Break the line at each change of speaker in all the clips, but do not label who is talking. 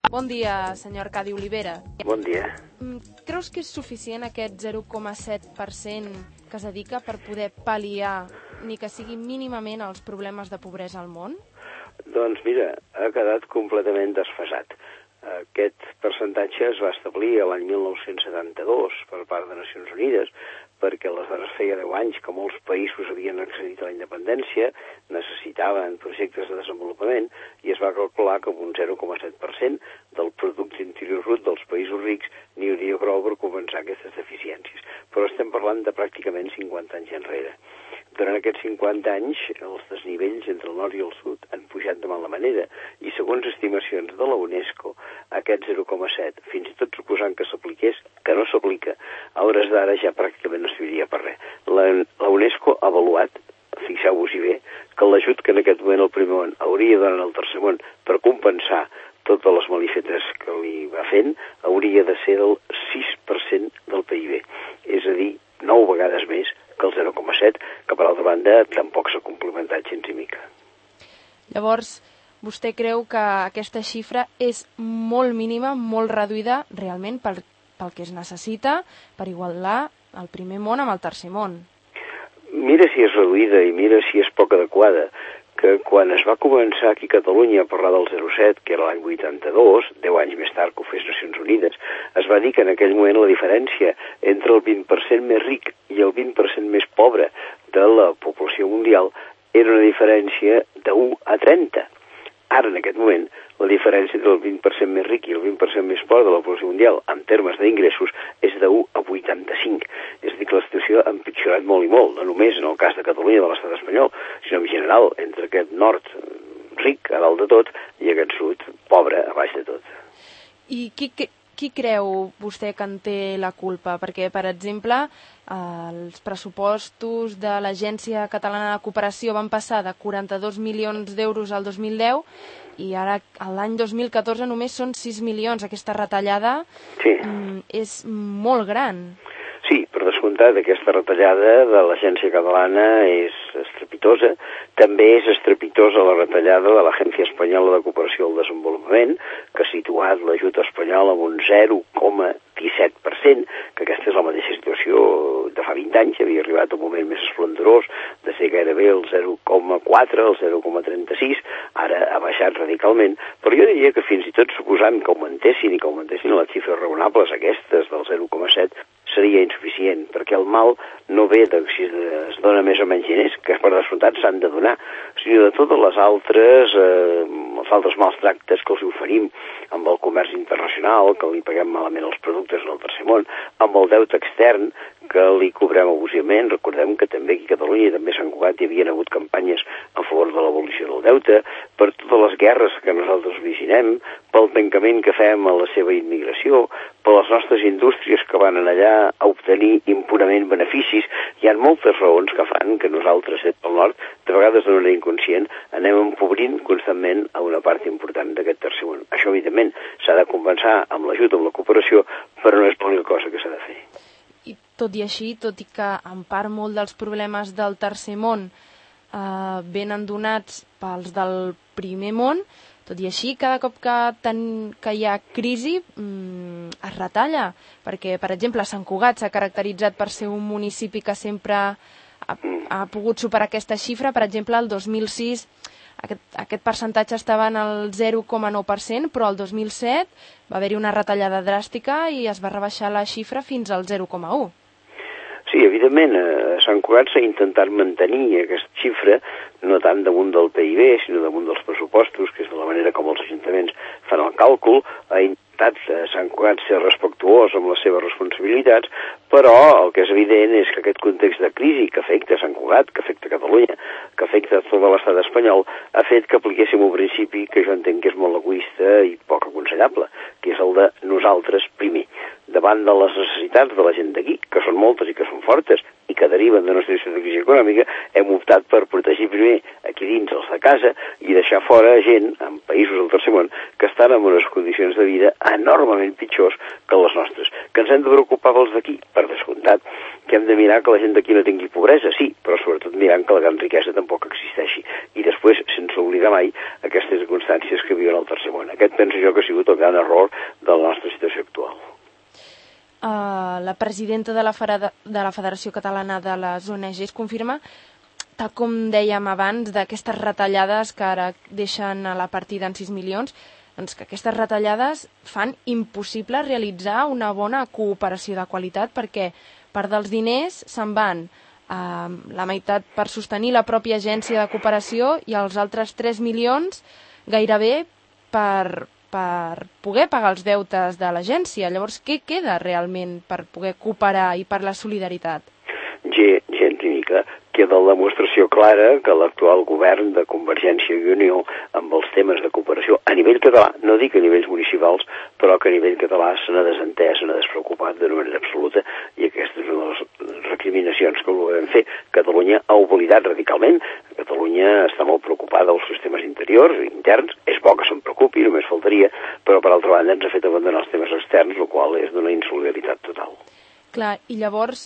Bon dia, senyor Arcadi Olivera.
Bon dia.
Creus que és suficient aquest 0,7% que es dedica per poder pal·liar, ni que sigui mínimament, els problemes de pobresa al món?
Doncs mira, ha quedat completament desfasat. Aquest percentatge es va establir l'any 1972 per part de Nacions Unides, perquè aleshores feia 10 anys que molts països havien accedit a la independència, necessitaven projectes de desenvolupament, i es va calcular que amb un 0,7% del producte interior brut dels països rics n'hi hauria prou per compensar aquestes deficiències. Però estem parlant de pràcticament 50 anys enrere. Durant aquests 50 anys, els desnivells entre el nord i el sud han pujat de mala manera, i segons estimacions de la UNESCO, aquest 0,7, fins i tot suposant que s'apliqués, que no s'aplica, a hores d'ara ja pràcticament no serviria per res. La UNESCO ha avaluat, fixeu-vos-hi bé, que l'ajut que en aquest moment el primer món hauria de donar al tercer món per compensar totes les malifetes que li va fent, hauria de ser del 6% del PIB. És a dir, 9 vegades més que el 0,7, que per altra banda tampoc s'ha complementat gens i mica.
Llavors, vostè creu que aquesta xifra és molt mínima, molt reduïda realment pel que es necessita per igualar el primer món amb el tercer món?
Mira si és reduïda i mira si és poc adequada, que quan es va començar aquí a Catalunya a parlar del 0,7, que era l'any 82, 10 anys més tard que ho fes Nacions Unides, es va dir que en aquell moment la diferència entre el 20% més ric i el 20% més pobre de la població mundial era una diferència de 1 a 30. Ara, en aquest moment, la diferència entre el 20% més ric i el 20% més pobre de la població mundial en termes d'ingressos és de 1 a 85. És a dir, que la situació ha empitjorat molt i molt, no només en el cas de Catalunya, de l'estat espanyol, sinó en general entre aquest nord ric a dalt de tot i aquest sud pobre a baix de tot.
I qui creu vostè que en té la culpa? Perquè, per exemple, els pressupostos de l'Agència Catalana de Cooperació van passar de 42 milions d'euros al 2010 i ara l'any 2014 només són 6 milions. Aquesta retallada és molt gran.
Sí, per descomptat, aquesta retallada de l'Agència Catalana és estrepitosa. També és estrepitosa la retallada de l'Agència Espanyola de Cooperació al Desenvolupament, que ha situat l'ajut espanyol amb un 0,17%, que aquesta és la mateixa situació de fa 20 anys, havia arribat un moment més esplendorós, de ser gairebé el 0,4, el 0,36, ara ha baixat radicalment, però jo diria que fins i tot suposant que augmentessin les xifres raonables aquestes del 0,7, seria insuficient, perquè el mal no ve de si es dona més o menys diners, que per descomptat s'han de donar, sinó de totes les altres, els altres mals tractes que els oferim amb el comerç internacional, que li paguem malament els productes en el tercer món, amb el deute extern, que li cobrem abusivament. Recordem que també aquí a Catalunya i també a Sant Cugat hi havia hagut campanyes a favor de l'abolició del deute, per totes les guerres que nosaltres viginem, pel tancament que fem a la seva immigració, per les nostres indústries que van allà a obtenir impunament beneficis. Hi ha moltes raons que fan que nosaltres, pel nord, de vegades de manera inconscient, anem empobrint constantment a una part important d'aquest tercer món. Això, evidentment, s'ha de compensar amb l'ajut, amb la cooperació, però no és l'única cosa que s'ha de fer.
I tot i així, tot i que en part molt dels problemes del tercer món venen donats pels del primer món, tot i així, cada cop que hi ha crisi es retalla, perquè, per exemple, Sant Cugat s'ha caracteritzat per ser un municipi que sempre ha pogut superar aquesta xifra. Per exemple, el 2006 aquest percentatge estava en el 0,9%, però el 2007 va haver-hi una retallada dràstica i es va rebaixar la xifra fins al 0,1%.
Sí, evidentment, a Sant Cugat s'ha intentat mantenir aquesta xifra, no tant damunt del PIB, sinó damunt dels pressupostos, que és de la manera com els ajuntaments fan el càlcul. Ha intentat Sant Cugat ser respectuós amb les seves responsabilitats, però el que és evident és que aquest context de crisi que afecta Sant Cugat, que afecta Catalunya, que afecta tot l'estat espanyol, ha fet que apliquéssim un principi que jo entenc que és molt egoista i poc aconsellable, que és el de nosaltres primer. Davant de les necessitats de la gent d'aquí, que són moltes i que són fortes i que deriven de una situació de crisi econòmica, hem optat per protegir primer aquí dins els de casa i deixar fora gent en països del tercer món que estan estan en unes condicions de vida enormement pitjors que les nostres. Que ens hem de preocupar pels d'aquí, per descomptat, que hem de mirar que la gent d'aquí no tingui pobresa, sí, però sobretot mirant que la gran riquesa tampoc existeixi. I després, sense oblidar mai, aquestes circumstàncies que viuen al tercer món. Aquest penso jo que ha sigut el gran error de la nostra situació actual.
La presidenta de la Federació Catalana de les ONGs confirma, tal com dèiem abans, d'aquestes retallades que ara deixen a la partida en 6 milions, doncs que aquestes retallades fan impossible realitzar una bona cooperació de qualitat perquè part dels diners se'n van la meitat per sostenir la pròpia agència de cooperació i els altres 3 milions gairebé per poder pagar els deutes de l'agència. Llavors, què queda realment per poder cooperar i per la solidaritat?
Gens ni mica. Queda la demostració clara que l'actual govern de Convergència i Unió amb els temes de cooperació a nivell català, no dic a nivells municipals, però que a nivell català se n'ha desentès, se n'ha despreocupat de manera absoluta, i aquesta és una de les recriminacions que volem fer. Catalunya ha oblidat radicalment. Catalunya està molt preocupada dels seus temes interiors i interns. És bo que se'n preocupi, només faltaria, però per altra banda ens ha fet abandonar els temes externs, el qual és d'una insolidaritat total.
Clar, i llavors,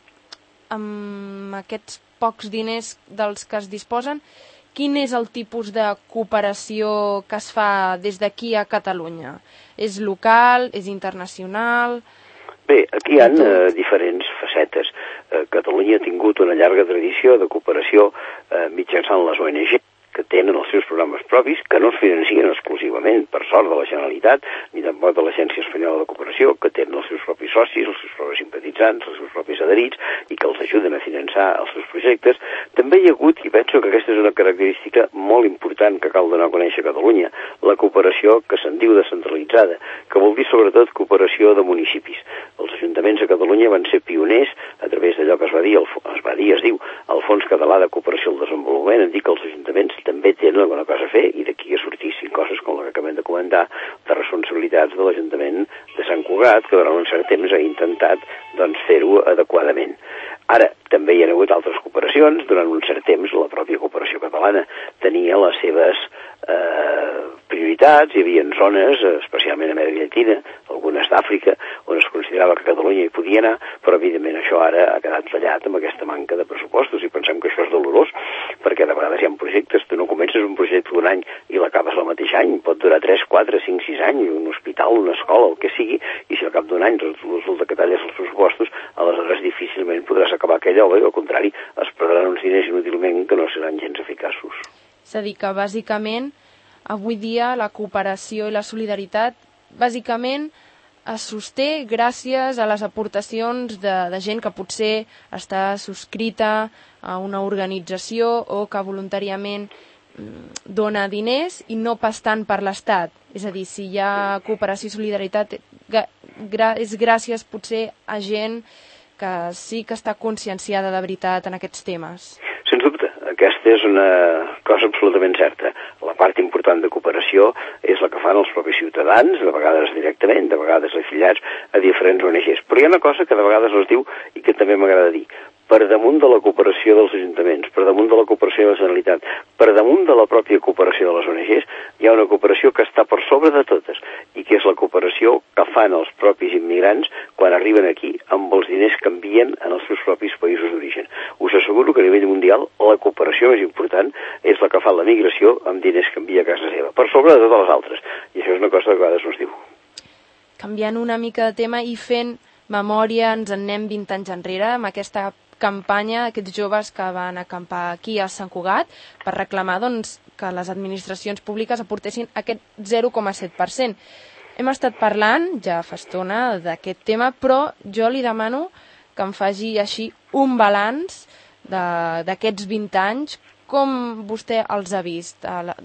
amb aquests pocs diners dels que es disposen, quin és el tipus de cooperació que es fa des d'aquí a Catalunya? És local? És internacional?
Bé, aquí hi ha diferents facetes. Catalunya ha tingut una llarga tradició de cooperació mitjançant les ONG, que tenen els seus programes propis, que no es financien exclusivament, per sort, de la Generalitat, ni tampoc de l'Agència Espanyola de Cooperació, que tenen els seus propis socis, els seus propis simpatitzants, els seus propis adherits, i que els ajuden a finançar els seus projectes. També hi ha hagut, i penso que aquesta és una característica molt important que cal donar a conèixer a Catalunya, la cooperació que se'n diu descentralitzada, que vol dir sobretot cooperació de municipis. Els ajuntaments a Catalunya van ser pioners a través d'allò que es diu el Fons Català de Cooperació al Desenvolupament, en dir que els ajuntaments també tenen alguna cosa a fer, i d'aquí que sortissin coses com la que acabem de comentar de responsabilitats de l'Ajuntament de Sant Cugat, que durant un cert temps ha intentat fer-ho adequadament. Ara, també hi ha hagut altres cooperacions. Durant un cert temps la pròpia cooperació catalana tenia les seves prioritats. Hi havia zones, especialment a Amèrica Llatina, algunes d'Àfrica, on es considerava que Catalunya hi podia anar, però evidentment això ara ha quedat tallat amb aquesta manca de pressupostos, i pensem que això és dolorós, perquè de vegades hi ha projectes, tu no comences un projecte d'un any i l'acabes el mateix any, pot durar 3, 4, 5, 6 anys, un hospital, una escola, el que sigui, i si al cap d'un any resulta que talles els pressupostos, aleshores difícilment podràs acabar aquella obra, i al contrari, es perdran uns diners inútilment que no seran gens eficaços.
És a dir, que bàsicament avui dia la cooperació i la solidaritat bàsicament es sosté gràcies a les aportacions de gent que potser està subscrita a una organització o que voluntàriament dona diners i no pas tant per l'Estat. És a dir, si hi ha cooperació i solidaritat és gràcies potser a gent que sí que està conscienciada de veritat en aquests temes.
Sens dubte, aquesta és una cosa absolutament certa. La part important de cooperació és la que fan els propis ciutadans, de vegades directament, de vegades afiliats a diferents ONGs. Però hi ha una cosa que de vegades es diu i que també m'agrada dir. Per damunt de la cooperació dels ajuntaments, per damunt de la cooperació de la Generalitat, per damunt de la pròpia cooperació de les ONGs, hi ha una cooperació que està per sobre de totes, i que és la cooperació que fan els propis immigrants quan arriben aquí amb els diners que envien en els seus propis països d'origen. Us asseguro que a nivell mundial la cooperació més important és la que fa la migració amb diners que envia a casa seva, per sobre de totes les altres. I això és una cosa que a vegades no es diu.
Canviant una mica de tema i fent memòria, ens en anem 20 anys enrere amb aquesta campanya d'aquests joves que van acampar aquí a Sant Cugat per reclamar que les administracions públiques aportessin aquest 0,7%. Hem estat parlant ja fa estona d'aquest tema, però jo li demano que em faci així un balanç d'aquests 20 anys, com vostè els ha vist,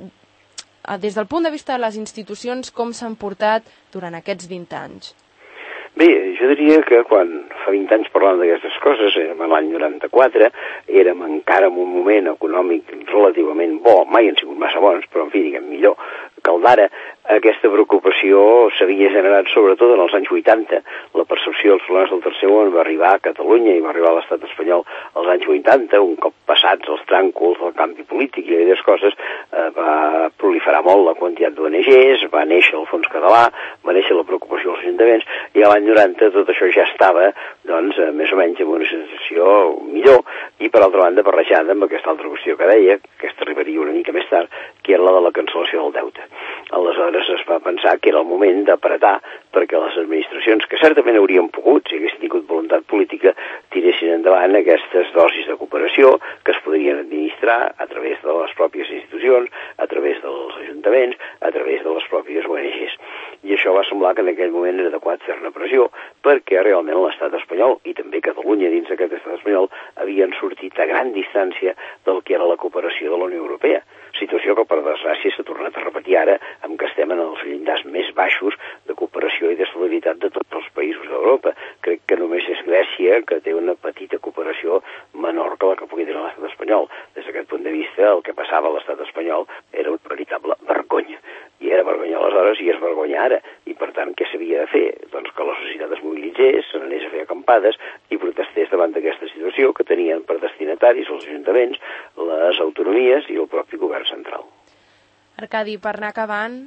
des del punt de vista de les institucions, com s'han portat durant aquests 20 anys.
Bé, jo diria que quan fa 20 anys parlàvem d'aquestes coses, érem l'any 94, érem encara en un moment econòmic relativament bo, mai han sigut massa bons, però en fi, diguem millor que el d'ara, Aquesta preocupació s'havia generat sobretot en els anys 80. La percepció dels problemes del tercer món va arribar a Catalunya i va arribar a l'estat espanyol als anys 80, un cop passats els tràncols del canvi polític i aquelles coses, va proliferar molt la quantitat d'ONGs, va néixer el Fons Català, va néixer la preocupació dels ajuntaments, i a l'any 90 tot això ja estava, doncs, més o menys en una situació millor, i per altra banda barrejada amb aquesta altra qüestió que deia, que aquesta arribaria una mica més tard, que era la de la cancel·lació del deute. Aleshores es va pensar que era el moment d'apretar perquè les administracions, que certament haurien pogut, si haguessin tingut voluntat política, tiressin endavant aquestes dosis de cooperació que es podrien administrar a través de les pròpies institucions, a través dels ajuntaments, a través de les pròpies ONGs. I això va semblar que en aquell moment era adequat fer-ne pressió, perquè realment l'estat espanyol, i també Catalunya dins d'aquest estat espanyol, havien sortit a gran distància del que era la cooperació de la Unió Europea. Situació que, per desgràcia, s'ha tornat a repetir ara, amb que estem en els llindars més baixos de cooperació i de solidaritat de tots els països d'Europa. Crec que només és Grècia que té una petita cooperació menor que la que pugui tenir l'estat espanyol. Des d'aquest punt de vista, el que passava a l'estat espanyol era una veritable vergonya. I era vergonya aleshores i és vergonya ara. I, per tant, què s'havia de fer? Doncs que la societat es mobilitzés, se n'anés a fer acampades i protestés davant d'aquesta situació que tenien per destinataris els ajuntaments, les autonomies i el propi govern central.
Arcadi, per anar acabant,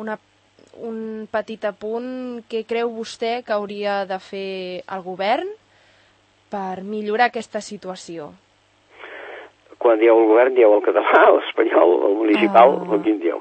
un petit apunt. Què creu vostè que hauria de fer el govern per millorar aquesta situació?
Quan dieu el govern, dieu el català, l'espanyol, el municipal, o quin dieu?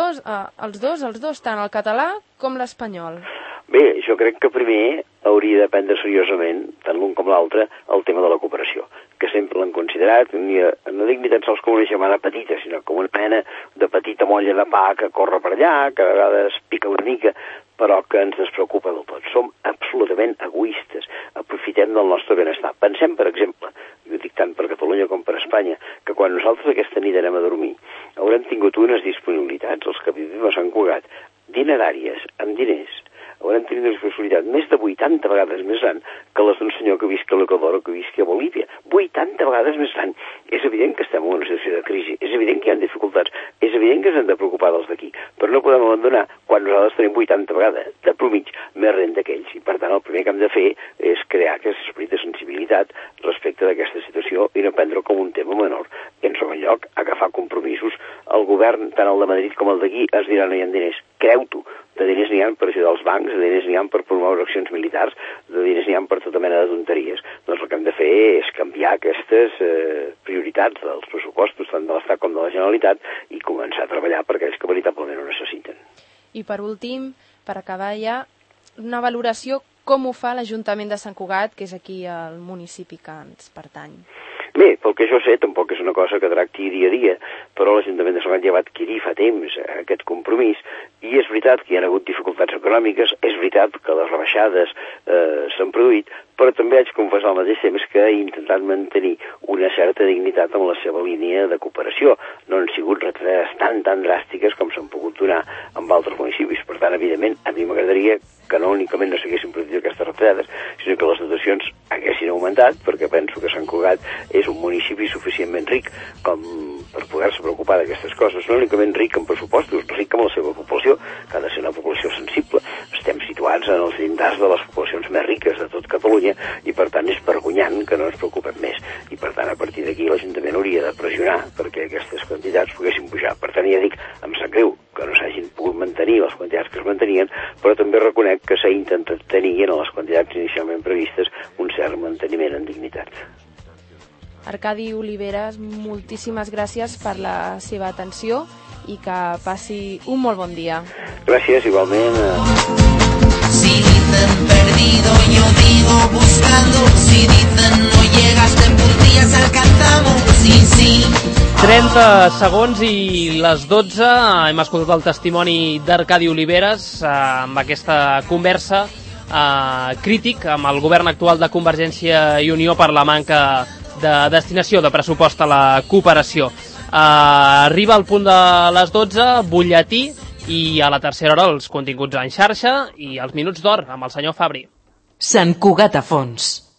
Els dos, tant el català com l'espanyol.
Bé, jo crec que primer hauria de prendre seriosament, tant l'un com l'altre, el tema de la cooperació, que sempre l'han considerat, no dic ni tan sols com una germana petita, sinó com una mena de petita molla de pa que corre per allà, que a vegades pica una mica, però que ens despreocupa del tot. Som absolutament egoistes, aprofitem del nostre benestar. Pensem, per exemple, jo dic tant per Catalunya com per Espanya, que quan nosaltres aquesta nit anem a dormir, haurem tingut unes disponibilitats, els que vivim a Sant Cugat, dineràries, amb diners, haurem tingut una disponibilitat més de 80 vegades més gran que les d'un senyor que visqui a l'Equador o que visqui a Bolívia. 80 vegades més gran. És evident que estem en una situació de crisi, és evident que hi ha dificultats, és evident que ens hem de preocupar dels d'aquí, però no podem abandonar quan nosaltres tenim 80 vegades de promig més renda que ells. I per tant el primer que hem de fer és crear aquest esperit de sensibilitat respecte d'aquesta situació i no prendre-ho com un tema menor. I en segon lloc, agafar compromisos. El govern, tant el de Madrid com el d'aquí, es dirà no hi ha diners. Creu-t'ho. De diners n'hi ha per ajudar els bancs, de diners n'hi ha per promoure accions militars, de diners n'hi ha per tota mena de tonteries. Doncs el que hem de fer és canviar aquestes prioritats dels pressupostos, tant de l'Estat com de la Generalitat, i començar a treballar per aquells que veritablement ho necessiten.
I per últim, per acabar ja, una valoració com ho fa l'Ajuntament de Sant Cugat, que és aquí el municipi que ens pertany.
Bé, pel que jo sé, tampoc és una cosa que tracti dia a dia, però l'Ajuntament de Sant Cugat ja va adquirir fa temps aquest compromís, i és veritat que hi ha hagut dificultats econòmiques, és veritat que les rebaixades s'han produït, però també haig de confessar al mateix temps que he intentat mantenir una certa dignitat en la seva línia de cooperació. No han sigut retallades tan dràstiques com s'han pogut donar amb altres municipis. Per tant, evidentment, a mi m'agradaria que no únicament no s'haguessin produït aquestes retallades, sinó que les dotacions haguessin augmentat, perquè penso que Sant Cugat és un municipi suficientment ric com per poder-se preocupar d'aquestes coses, no únicament ric en pressupostos, ric amb la seva població, que ha de ser una població sensible. Estem situats en els llindars de les poblacions més riques de tot Catalunya i per tant és vergonyant que no ens preocupem més. I per tant a partir d'aquí l'Ajuntament hauria de pressionar perquè aquestes quantitats poguessin pujar. Per tant ja dic, em sap greu que no s'hagin pogut mantenir les quantitats que es mantenien, però també reconec que s'ha intentat tenir en les quantitats inicialment previstes un cert manteniment en dignitat.
Arcadi Oliveres, moltíssimes gràcies per la seva atenció i que passi un molt bon dia.
Gràcies, igualment.
Si dicen perdido, yo digo buscando. Si dicen no llegas, te empurtillas, alcanzamos. Sí, sí.
30 segons i les 12. Hem escoltat el testimoni d'Arcadi Oliveres amb aquesta conversa crític amb el govern actual de Convergència i Unió per la manca de destinació de pressupost a la cooperació. Arriba al punt de les 12, butlletí, i a la tercera hora els continguts en xarxa i els minuts d'or amb el senyor Fabri.
Sant Cugat a fons.